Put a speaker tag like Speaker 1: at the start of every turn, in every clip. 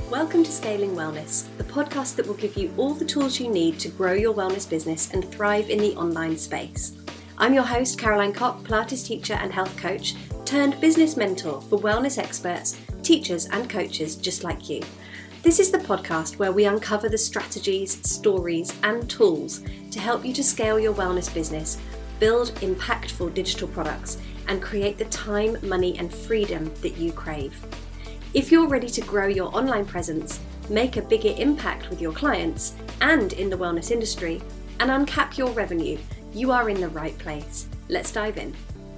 Speaker 1: Welcome to Scaling Wellness, the podcast that will give you all the tools you need to grow your wellness business and thrive in the online space. I'm your host, Caroline Kopp, Pilates teacher and health coach, turned business mentor for wellness experts, teachers and coaches just like you. This is the podcast where we uncover the strategies, stories and tools to help you to scale your wellness business, build impactful digital products, and create the time, money and freedom that you crave. If you're ready to grow your online presence, make a bigger impact with your clients and in the wellness industry, and uncap your revenue, you are in the right place. Let's dive in.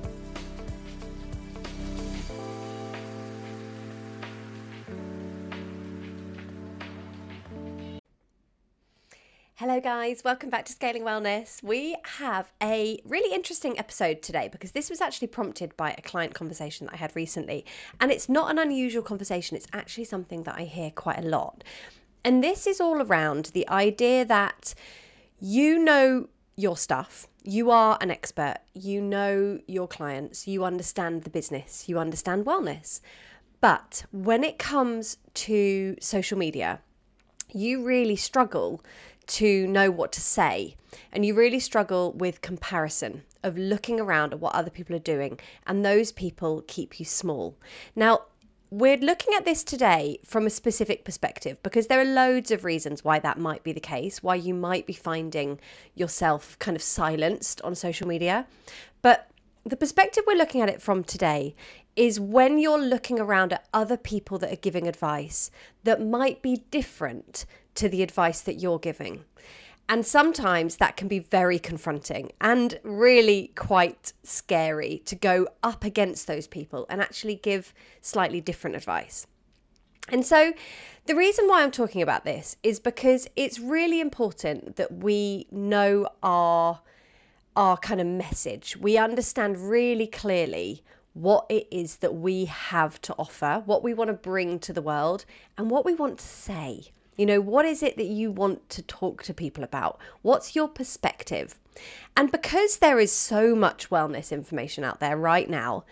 Speaker 1: Hello guys, welcome back to Scaling Wellness. We have a really interesting episode today because this was actually prompted by a client conversation that I had recently. And it's not an unusual conversation, it's actually something that I hear quite a lot. And this is all around the idea that you know your stuff, you are an expert, you know your clients, you understand the business, you understand wellness. But when it comes to social media, you really struggle to know what to say, and you really struggle with comparison of looking around at what other people are doing, and those people keep you small. Now, we're looking at this today from a specific perspective because there are loads of reasons why that might be the case, why you might be finding yourself kind of silenced on social media. But the perspective we're looking at it from today is when you're looking around at other people that are giving advice that might be different to the advice that you're giving. And sometimes that can be very confronting and really quite scary to go up against those people and actually give slightly different advice. And so the reason why I'm talking about this is because it's really important that we know our kind of message. We understand really clearly what it is that we have to offer, what we want to bring to the world, and what we want to say. You know, what is it that you want to talk to people about? What's your perspective? And because there is so much wellness information out there right now,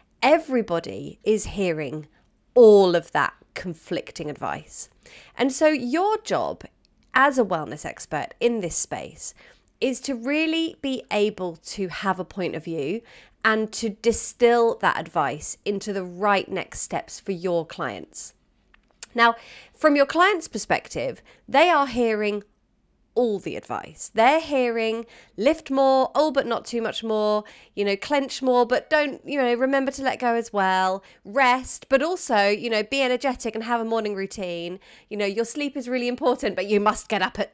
Speaker 1: everybody is hearing all of that conflicting advice. And so your job as a wellness expert in this space is to really be able to have a point of view and to distill that advice into the right next steps for your clients. Now, from your client's perspective, they are hearing all the advice. They're hearing lift more, but not too much more, clench more, but don't, remember to let go as well, rest, but also, be energetic and have a morning routine. Your sleep is really important, but you must get up at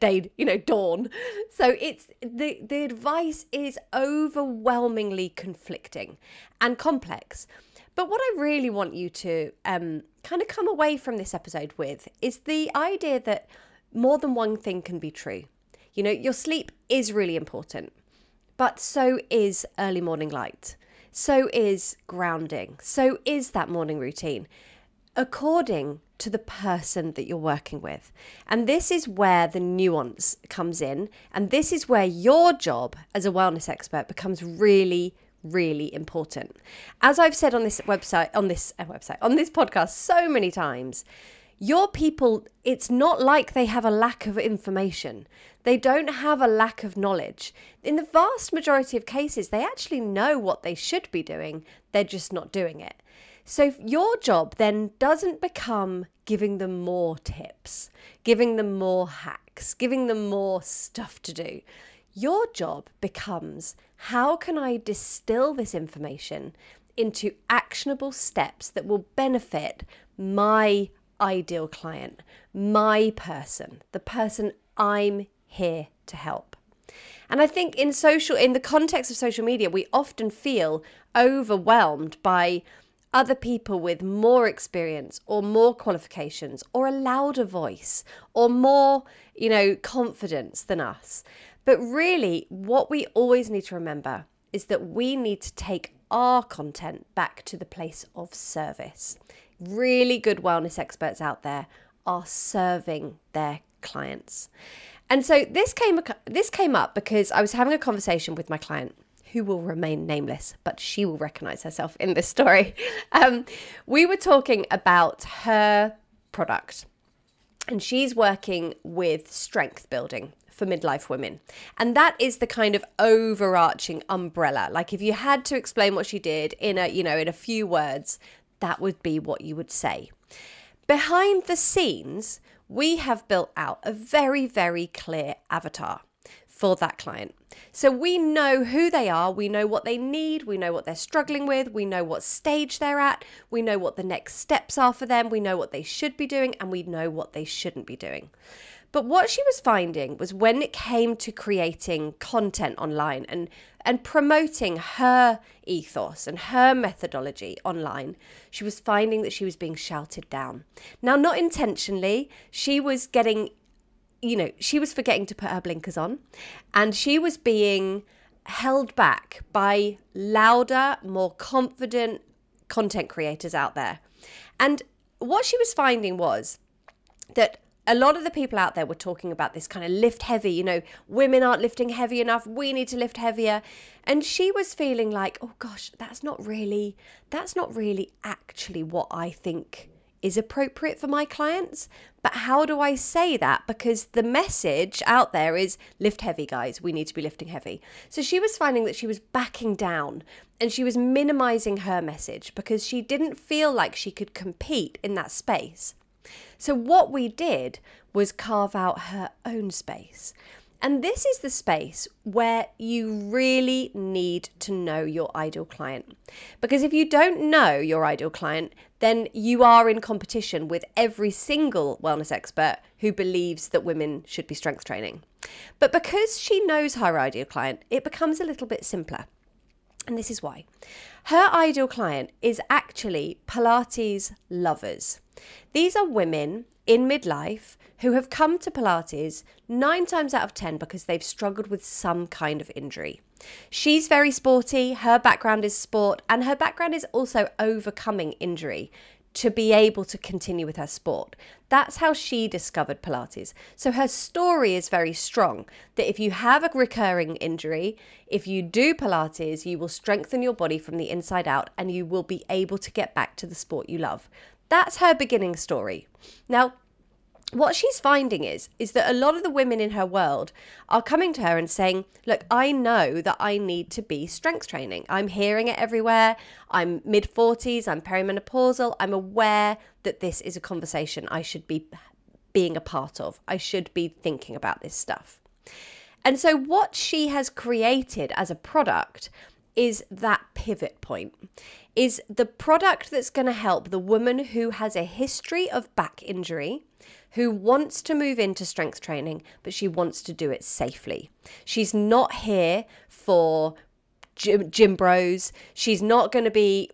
Speaker 1: dawn. So it's the advice is overwhelmingly conflicting and complex. But what I really want you to kind of come away from this episode with is the idea that more than one thing can be true. Your sleep is really important, but so is early morning light. So is grounding. So is that morning routine, according to the person that you're working with. And this is where the nuance comes in. And this is where your job as a wellness expert becomes really, really important. As I've said on this podcast so many times, your people, it's not like they have a lack of information. They don't have a lack of knowledge. In the vast majority of cases, they actually know what they should be doing. They're just not doing it. So your job then doesn't become giving them more tips, giving them more hacks, giving them more stuff to do. Your job becomes, how can I distill this information into actionable steps that will benefit my ideal client, my person, the person I'm here to help? And I think in the context of social media, we often feel overwhelmed by other people with more experience or more qualifications or a louder voice or more, confidence than us. But really, what we always need to remember is that we need to take our content back to the place of service. Really good wellness experts out there are serving their clients. And so this came up because I was having a conversation with my client, who will remain nameless, but she will recognize herself in this story. We were talking about her product. And she's working with strength building for midlife women. And that is the kind of overarching umbrella. Like if you had to explain what she did in a few words, that would be what you would say. Behind the scenes, we have built out a very, very clear avatar for that client. So we know who they are, we know what they need, we know what they're struggling with, we know what stage they're at, we know what the next steps are for them, we know what they should be doing, and we know what they shouldn't be doing. But what she was finding was when it came to creating content online and promoting her ethos and her methodology online, she was finding that she was being shouted down. Now, not intentionally, she was forgetting to put her blinkers on, and she was being held back by louder, more confident content creators out there. And what she was finding was that a lot of the people out there were talking about this kind of lift heavy, women aren't lifting heavy enough, we need to lift heavier. And she was feeling like, oh gosh, that's not really actually what I think is appropriate for my clients. But how do I say that? Because the message out there is lift heavy, guys. We need to be lifting heavy. So she was finding that she was backing down and she was minimizing her message because she didn't feel like she could compete in that space. So what we did was carve out her own space. And this is the space where you really need to know your ideal client. Because if you don't know your ideal client, then you are in competition with every single wellness expert who believes that women should be strength training. But because she knows her ideal client, it becomes a little bit simpler. And this is why. Her ideal client is actually Pilates lovers. These are women in midlife who have come to Pilates 9 times out of 10 because they've struggled with some kind of injury. She's very sporty, her background is sport, and her background is also overcoming injury to be able to continue with her sport. That's how she discovered Pilates. So her story is very strong, that if you have a recurring injury, if you do Pilates, you will strengthen your body from the inside out and you will be able to get back to the sport you love. That's her beginning story. Now, what she's finding is that a lot of the women in her world are coming to her and saying, look, I know that I need to be strength training. I'm hearing it everywhere. I'm mid-40s. I'm perimenopausal. I'm aware that this is a conversation I should be being a part of. I should be thinking about this stuff. And so what she has created as a product is that pivot point, is the product that's going to help the woman who has a history of back injury, who wants to move into strength training, but she wants to do it safely. She's not here for gym bros. She's not going to be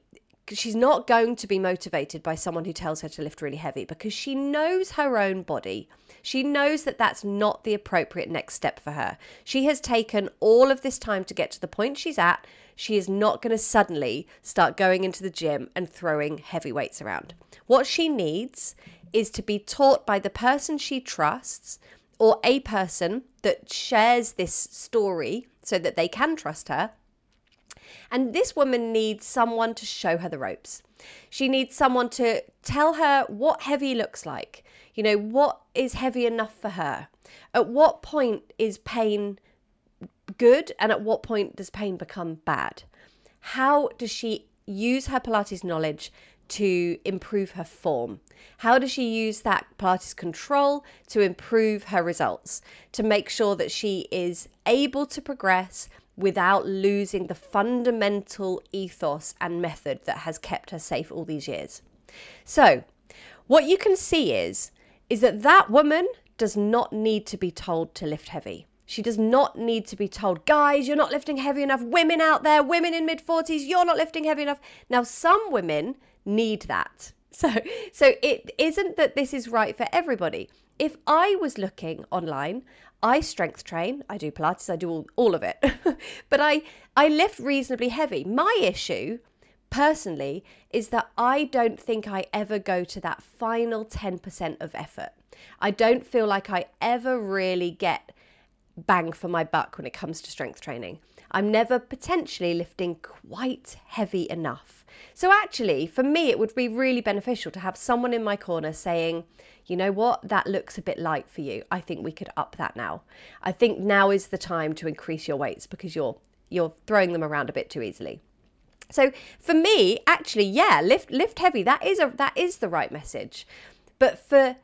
Speaker 1: motivated by someone who tells her to lift really heavy because she knows her own body. She knows that that's not the appropriate next step for her. She has taken all of this time to get to the point she's at. She is not going to suddenly start going into the gym and throwing heavy weights around. What she needs is to be taught by the person she trusts or a person that shares this story so that they can trust her. And this woman needs someone to show her the ropes. She needs someone to tell her what heavy looks like. What is heavy enough for her? At what point is pain good? And at what point does pain become bad? How does she use her Pilates knowledge to improve her form? How does she use that Pilates control to improve her results, to make sure that she is able to progress without losing the fundamental ethos and method that has kept her safe all these years? So what you can see is that woman does not need to be told to lift heavy. She does not need to be told, guys, you're not lifting heavy enough. Women out there, women in mid-40s, you're not lifting heavy enough. Now, some women need that. So it isn't that this is right for everybody. If I was looking online, I strength train, I do Pilates, I do all of it, but I lift reasonably heavy. My issue, personally, is that I don't think I ever go to that final 10% of effort. I don't feel like I ever really get bang for my buck when it comes to strength training. I'm never potentially lifting quite heavy enough. So actually, for me, it would be really beneficial to have someone in my corner saying, you know what, that looks a bit light for you. I think we could up that now. I think now is the time to increase your weights because you're throwing them around a bit too easily. So for me, actually, yeah, lift heavy. That is the right message. But for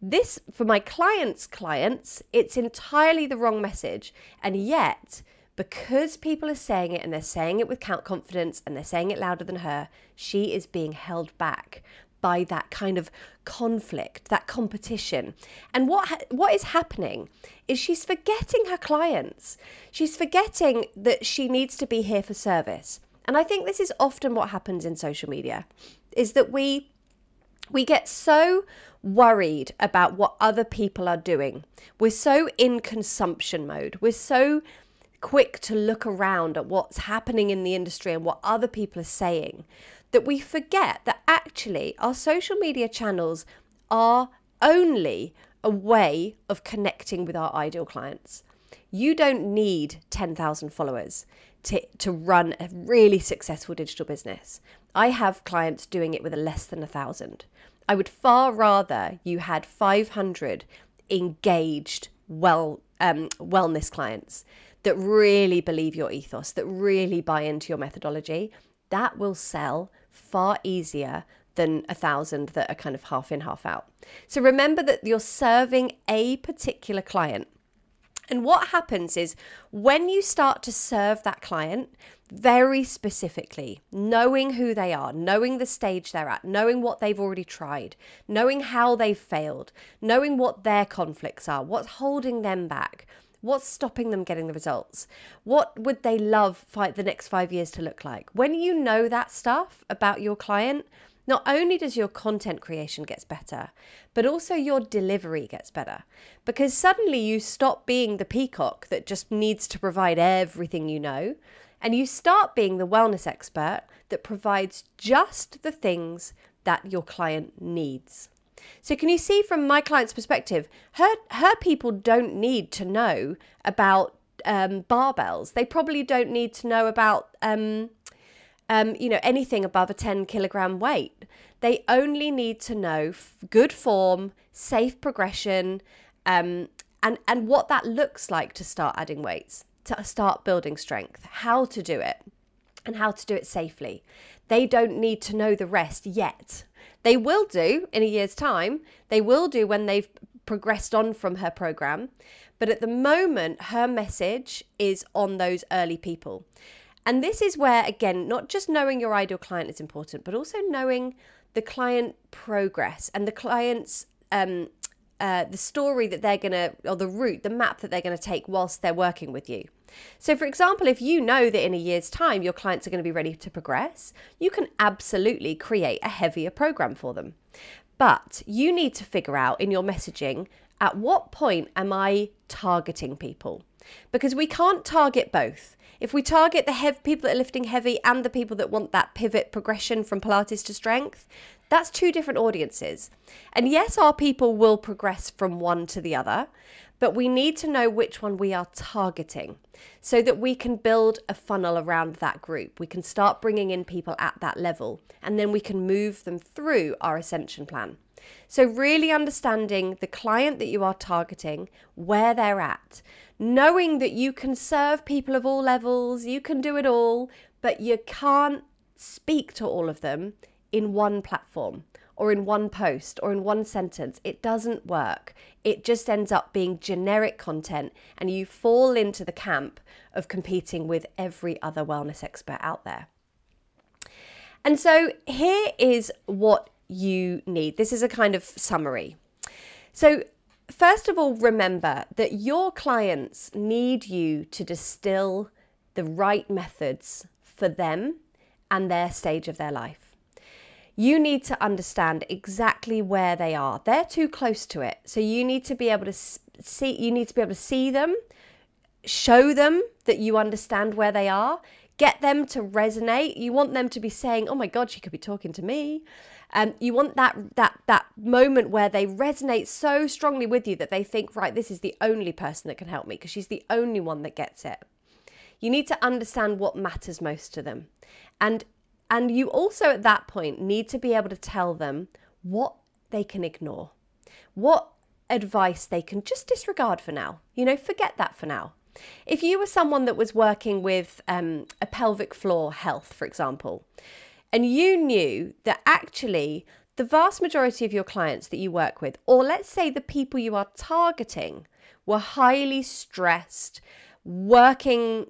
Speaker 1: my clients, it's entirely the wrong message. And yet, because people are saying it and they're saying it with confidence and they're saying it louder than her, she is being held back by that kind of conflict, that competition. And what is happening is she's forgetting her clients. She's forgetting that she needs to be here for service. And I think this is often what happens in social media, is that we get so worried about what other people are doing. We're so in consumption mode. We're so quick to look around at what's happening in the industry and what other people are saying that we forget that actually our social media channels are only a way of connecting with our ideal clients. You don't need 10,000 followers to run a really successful digital business. I have clients doing it with less than 1,000. I would far rather you had 500 engaged wellness clients that really believe your ethos, that really buy into your methodology. That will sell far easier than 1,000 that are kind of half in, half out. So remember that you're serving a particular client. And what happens is when you start to serve that client very specifically, knowing who they are, knowing the stage they're at, knowing what they've already tried, knowing how they've failed, knowing what their conflicts are, what's holding them back, what's stopping them getting the results, what would they love the next 5 years to look like. When you know that stuff about your client, not only does your content creation gets better, but also your delivery gets better, because suddenly you stop being the peacock that just needs to provide everything you know, and you start being the wellness expert that provides just the things that your client needs. So can you see from my client's perspective, her people don't need to know about barbells. They probably don't need to know about anything above a 10 kilogram weight. They only need to know good form, safe progression, and what that looks like to start adding weights, to start building strength, how to do it, and how to do it safely. They don't need to know the rest yet. They will do in a year's time. They will do when they've progressed on from her program. But at the moment, her message is on those early people. And this is where, again, not just knowing your ideal client is important, but also knowing the client progress and the client's, the story that they're going to, or the route, the map that they're going to take whilst they're working with you. So for example, if you know that in a year's time, your clients are going to be ready to progress, you can absolutely create a heavier program for them. But you need to figure out in your messaging, at what point am I targeting people? Because we can't target both. If we target the people that are lifting heavy and the people that want that pivot progression from Pilates to strength, that's two different audiences. And yes, our people will progress from one to the other, but we need to know which one we are targeting so that we can build a funnel around that group. We can start bringing in people at that level, and then we can move them through our ascension plan. So really understanding the client that you are targeting, where they're at, knowing that you can serve people of all levels, you can do it all, but you can't speak to all of them in one platform or in one post or in one sentence. It doesn't work. It just ends up being generic content, and you fall into the camp of competing with every other wellness expert out there. And so here is what you need. This is a kind of summary. So first of all, remember that your clients need you to distill the right methods for them and their stage of their life. You need to understand exactly where they are. They're too close to it. So you need to be able to see them, show them that you understand where they are, get them to resonate. You want them to be saying, oh my God, she could be talking to me. You want that moment where they resonate so strongly with you that they think, right, this is the only person that can help me because she's the only one that gets it. You need to understand what matters most to them. And you also at that point need to be able to tell them what they can ignore, what advice they can just disregard for now. Forget that for now. If you were someone that was working with a pelvic floor health, for example, and you knew that actually the vast majority of your clients that you work with, or let's say the people you are targeting, were highly stressed, working,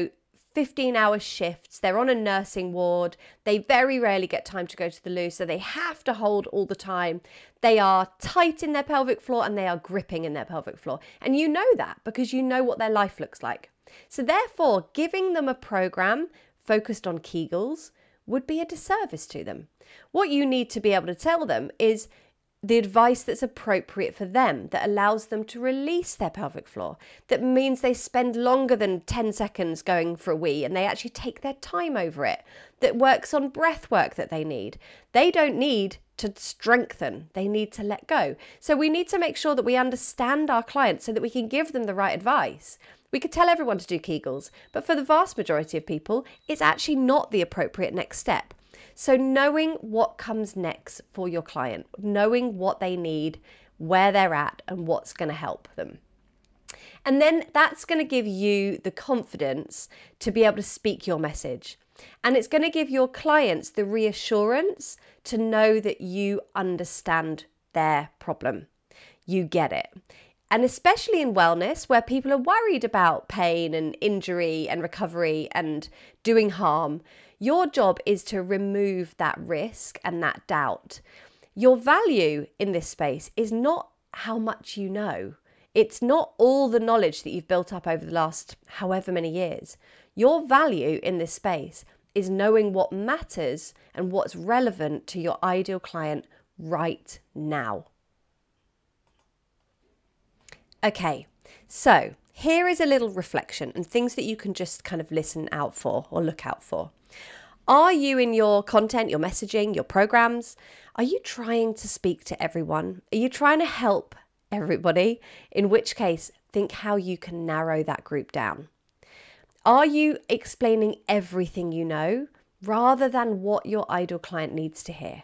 Speaker 1: 15-hour shifts, they're on a nursing ward, they very rarely get time to go to the loo, so they have to hold all the time. They are tight in their pelvic floor and they are gripping in their pelvic floor. And you know that because you know what their life looks like. So therefore, giving them a program focused on Kegels would be a disservice to them. What you need to be able to tell them is the advice that's appropriate for them, that allows them to release their pelvic floor, that means they spend longer than 10 seconds going for a wee and they actually take their time over it, that works on breath work that they need. They don't need to strengthen, they need to let go. So we need to make sure that we understand our clients so that we can give them the right advice. We could tell everyone to do Kegels, but for the vast majority of people, it's actually not the appropriate next step. So knowing what comes next for your client, knowing what they need, where they're at, and what's going to help them. And then that's going to give you the confidence to be able to speak your message. And it's going to give your clients the reassurance to know that you understand their problem. You get it. And especially in wellness, where people are worried about pain and injury and recovery and doing harm, your job is to remove that risk and that doubt. Your value in this space is not how much you know. It's not all the knowledge that you've built up over the last however many years. Your value in this space is knowing what matters and what's relevant to your ideal client right now. Okay, so here is a little reflection and things that you can just kind of listen out for or look out for. Are you in your content, your messaging, your programs, are you trying to speak to everyone? Are you trying to help everybody? In which case, think how you can narrow that group down. Are you explaining everything you know rather than what your ideal client needs to hear?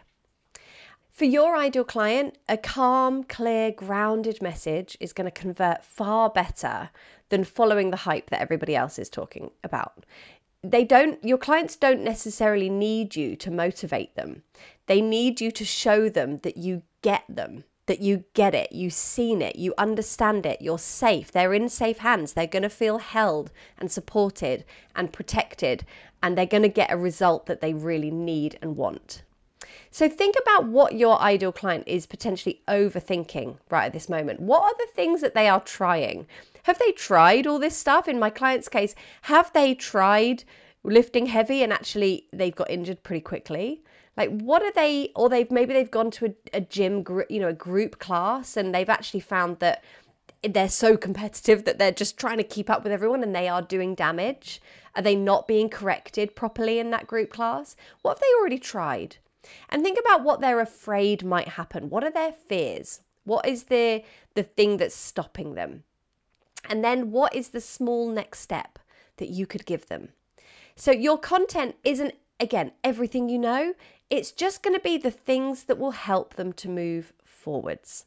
Speaker 1: For your ideal client, a calm, clear, grounded message is going to convert far better than following the hype that everybody else is talking about. Your clients don't necessarily need you to motivate them. They need you to show them that you get them, that you get it, you've seen it, you understand it, you're safe, they're in safe hands, they're going to feel held and supported and protected, and they're going to get a result that they really need and want. So think about what your ideal client is potentially overthinking right at this moment. What are the things that they are trying? Have they tried all this stuff? In my client's case, have they tried lifting heavy and actually they've got injured pretty quickly? Like, what are they, or maybe they've gone to a gym, a group class, and they've actually found that they're so competitive that they're just trying to keep up with everyone and they are doing damage. Are they not being corrected properly in that group class? What have they already tried? And think about what they're afraid might happen. What are their fears? What is the thing that's stopping them? And then what is the small next step that you could give them? So your content isn't, again, everything you know. It's just going to be the things that will help them to move forwards.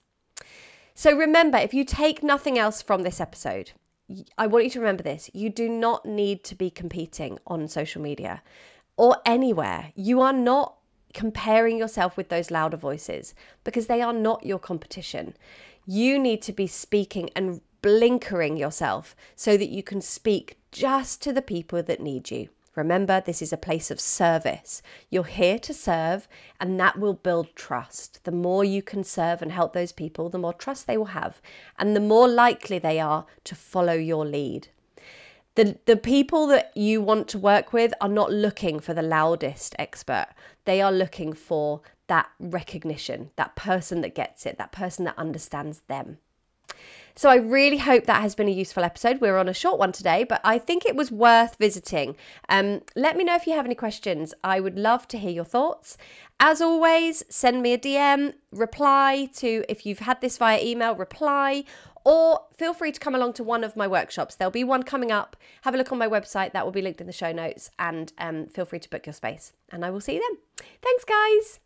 Speaker 1: So remember, if you take nothing else from this episode, I want you to remember this. You do not need to be competing on social media or anywhere. You are not comparing yourself with those louder voices because they are not your competition. You need to be speaking and blinkering yourself so that you can speak just to the people that need you. Remember, this is a place of service. You're here to serve, and that will build trust. The more you can serve and help those people, the more trust they will have, and the more likely they are to follow your lead. The people that you want to work with are not looking for the loudest expert. They are looking for that recognition, that person that gets it, that person that understands them. So I really hope that has been a useful episode. We're on a short one today, but I think it was worth visiting. Let me know if you have any questions. I would love to hear your thoughts. As always, send me a DM, reply to, if you've had this via email, reply, or feel free to come along to one of my workshops. There'll be one coming up. Have a look on my website. That will be linked in the show notes, and feel free to book your space. And I will see you then. Thanks, guys.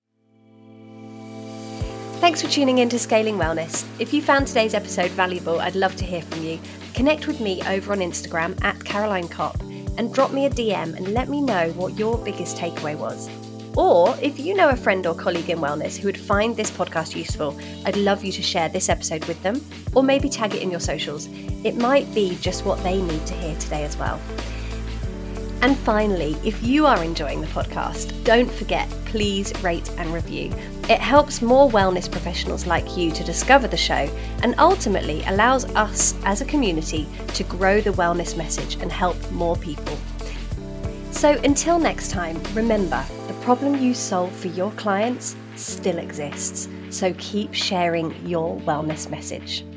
Speaker 1: Thanks for tuning in to Scaling Wellness. If you found today's episode valuable, I'd love to hear from you. Connect with me over on Instagram @CarolineKopp and drop me a DM and let me know what your biggest takeaway was. Or if you know a friend or colleague in wellness who would find this podcast useful, I'd love you to share this episode with them, or maybe tag it in your socials. It might be just what they need to hear today as well. And finally, if you are enjoying the podcast, don't forget, please rate and review. It helps more wellness professionals like you to discover the show and ultimately allows us as a community to grow the wellness message and help more people. So until next time, remember, the problem you solve for your clients still exists. So keep sharing your wellness message.